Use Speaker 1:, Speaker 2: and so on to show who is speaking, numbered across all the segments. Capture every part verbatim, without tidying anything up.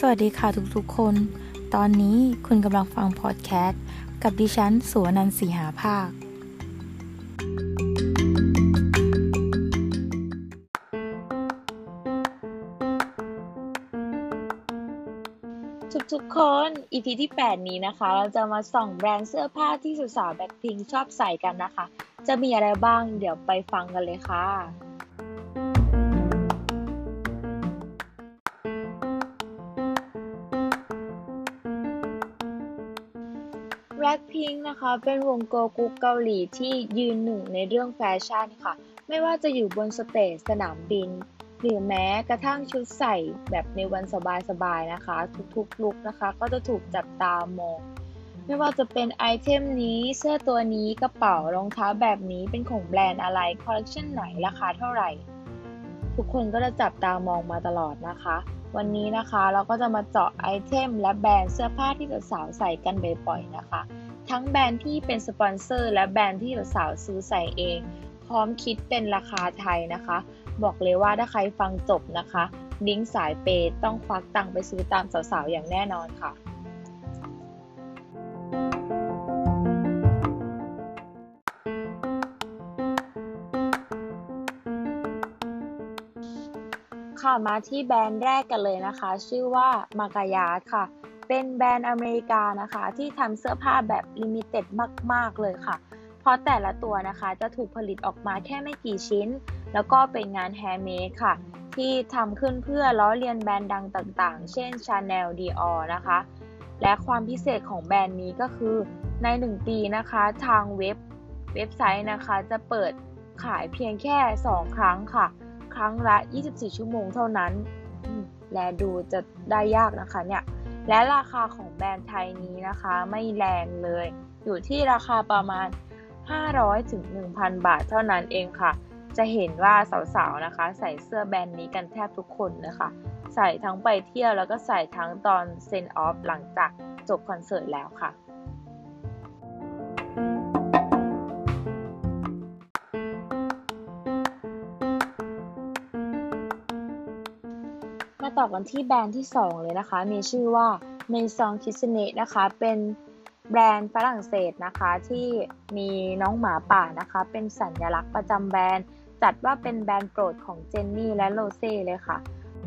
Speaker 1: สวัสดีค่ะทุกๆคนตอนนี้คุณกำลังฟังพอดแคสต์กับดิฉันสุวรรณันท์ศรีหาภาค
Speaker 2: ทุกๆคน อี พี ที่แปดนี้นะคะเราจะมาส่องแบรนด์เสื้อผ้าที่สาวๆแบล็คพิงค์ชอบใส่กันนะคะจะมีอะไรบ้างเดี๋ยวไปฟังกันเลยค่ะแบล็คพิงค์นะคะเป็นวงเกิร์ลกรุ๊ปเกาหลีที่ยืนหนึ่งในเรื่องแฟชั่นค่ะไม่ว่าจะอยู่บนสเตจสนามบินหรือแม้กระทั่งชุดใส่แบบในวันสบายๆนะคะทุกๆลุคนะคะก็จะถูกจับตามองไม่ว่าจะเป็นไอเทมนี้เสื้อตัวนี้กระเป๋ารองเท้าแบบนี้เป็นของแบรนด์อะไรคอลเลคชันไหนราคาเท่าไหร่ทุกคนก็จะจับตามองมาตลอดนะคะวันนี้นะคะเราก็จะมาเจาะไอเทมและแบรนด์เสื้อผ้าที่สาวๆใส่กันบ่อยๆนะคะทั้งแบรนด์ที่เป็นสปอนเซอร์และแบรนด์ที่สาวๆซื้อใส่เองพร้อมคิดเป็นราคาไทยนะคะบอกเลยว่าถ้าใครฟังจบนะคะลิงก์สายเปย์ต้องควักตังค์ไปซื้อตามสาวๆอย่างแน่นอนค่ะค่ะมาที่แบรนด์แรกกันเลยนะคะชื่อว่ามากายาค่ะเป็นแบรนด์อเมริกานะคะที่ทำเสื้อผ้าแบบลิมิเต็ดมากๆเลยค่ะเพราะแต่ละตัวนะคะจะถูกผลิตออกมาแค่ไม่กี่ชิ้นแล้วก็เป็นงานแฮนด์เมดค่ะที่ทำขึ้นเพื่อล้อเลียนแบรนด์ดังต่างๆเช่น Chanel Dior นะคะและความพิเศษของแบรนด์นี้ก็คือในหนึ่งปีนะคะทางเว็บเว็บไซต์นะคะจะเปิดขายเพียงแค่สองครั้งค่ะครั้งละยี่สิบสี่ชั่วโมงเท่านั้นและดูจะได้ยากนะคะเนี่ยและราคาของแบรนด์ไทยนี้นะคะไม่แรงเลยอยู่ที่ราคาประมาณห้าร้อยถึง หนึ่งพัน บาทเท่านั้นเองค่ะจะเห็นว่าสาวๆนะคะใส่เสื้อแบรนด์นี้กันแทบทุกคนเลยค่ะใส่ทั้งไปเที่ยวแล้วก็ใส่ทั้งตอนเซนด์ออฟหลังจากจบคอนเสิร์ตแล้วค่ะมาต่อกันที่แบรนด์ที่สองเลยนะคะมีชื่อว่า Maison Kitsune นะคะเป็นแบรนด์ฝรั่งเศสนะคะที่มีน้องหมาป่านะคะเป็นสัญลักษณ์ประจำแบรนด์จัดว่าเป็นแบรนด์โปรดของเจนนี่และโรเซ่เลยค่ะ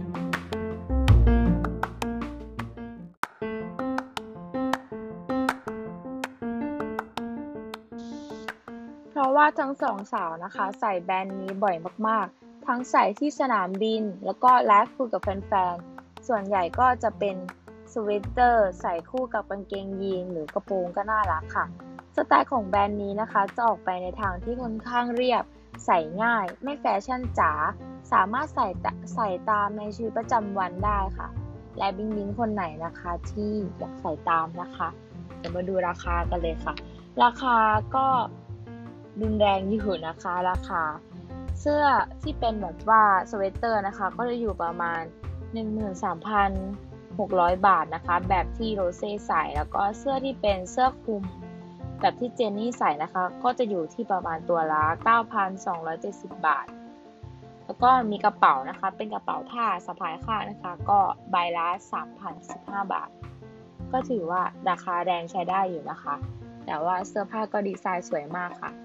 Speaker 2: เพราะว่าทั้งสองสาวนะคะใส่แบรนด์นี้บ่อยมากๆทั้งใส่ที่สนามบินแล้วก็ไลฟ์คุยกับแฟนๆส่วนใหญ่ก็จะเป็นสเวตเตอร์ใส่คู่กับกางเกงยีนหรือกระโปรงก็น่ารักค่ะสไตล์ของแบรนด์นี้นะคะจะออกไปในทางที่ค่อนข้างเรียบใส่ง่ายไม่แฟชั่นจ๋าสามารถใส่ใส่ตามในชีวิตประจำวันได้ค่ะและบิงบิงคนไหนนะคะที่อยากใส่ตามนะคะเดี๋ยวมาดูราคากันเลยค่ะราคาก็รุนแรงอยู่นะคะราคาเสื้อที่เป็นแบบว่าสเวตเตอร์นะคะก็จะอยู่ประมาณ หนึ่งหมื่นสามพันหกร้อย บาทนะคะแบบที่โรเซ่ใส่แล้วก็เสื้อที่เป็นเสื้อคลุมแบบที่เจนนี่ใส่นะคะก็จะอยู่ที่ประมาณตัวละ เก้าพันสองร้อยเจ็ดสิบ บาทแล้วก็มีกระเป๋านะคะเป็นกระเป๋าผ้าสะพายข้างนะคะก็ใบละ สามพันสิบห้า บาทก็ถือว่าราคาแรงใช้ได้อยู่นะคะแต่ว่าเสื้อผ้าก็ดีไซน์สวยมากค่ะ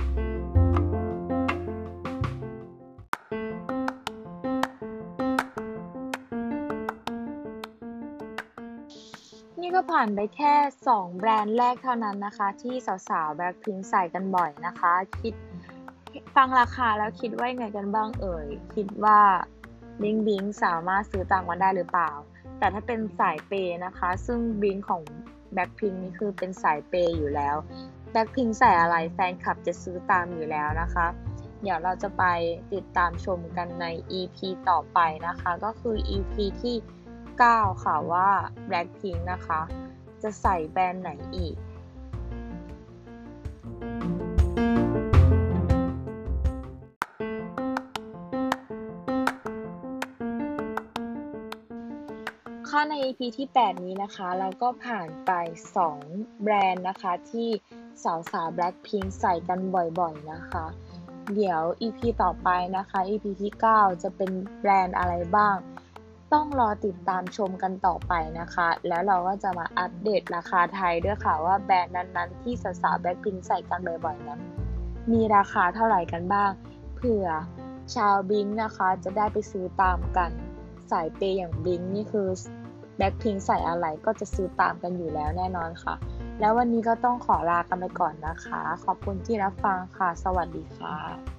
Speaker 2: นี่ก็ผ่านไปแค่สองแบรนด์แรกเท่านั้นนะคะที่สาวๆแบล็คพิงค์ใส่กันบ่อยนะคะคิดฟังราคาแล้วคิดว่ายังไงกันบ้างเอ่ยคิดว่าบิงบิงสามารถซื้อตามกันได้หรือเปล่าแต่ถ้าเป็นสายเปย์นะคะซึ่งบิงของแบล็คพิงค์นี่คือเป็นสายเปย์อยู่แล้วแบล็คพิงค์ใส่อะไรแฟนคลับจะซื้อตามอยู่แล้วนะคะเดี๋ยวเราจะไปติดตามชมกันใน อี พี ต่อไปนะคะก็คือ อี พี ที่เก้าค่ะว่า Blackpink นะคะจะใส่แบรนด์ไหนอีกค่ะใน อี พี ที่แปดนี้นะคะเราก็ผ่านไปสองแบรนด์นะคะที่สาวๆ Blackpink ใส่กันบ่อยๆนะคะเดี๋ยว อี พี ต่อไปนะคะ อี พี ที่เก้าจะเป็นแบรนด์อะไรบ้างต้องรอติดตามชมกันต่อไปนะคะแล้วเราก็จะมาอัปเดตราคาไทยด้วยค่ะว่าแบรนด์นั้นๆที่สาวๆ Blackpink ใส่กันบ่อยๆนั้นมีราคาเท่าไหร่กันบ้างเผื่อชาวบลิงก์นะคะจะได้ไปซื้อตามกันสายเปย์อย่างบลิงก์นี่คือ Blackpink ใส่อะไรก็จะซื้อตามกันอยู่แล้วแน่นอนค่ะแล้ววันนี้ก็ต้องขอลากันไปก่อนนะคะขอบคุณที่รับฟังค่ะสวัสดีค่ะ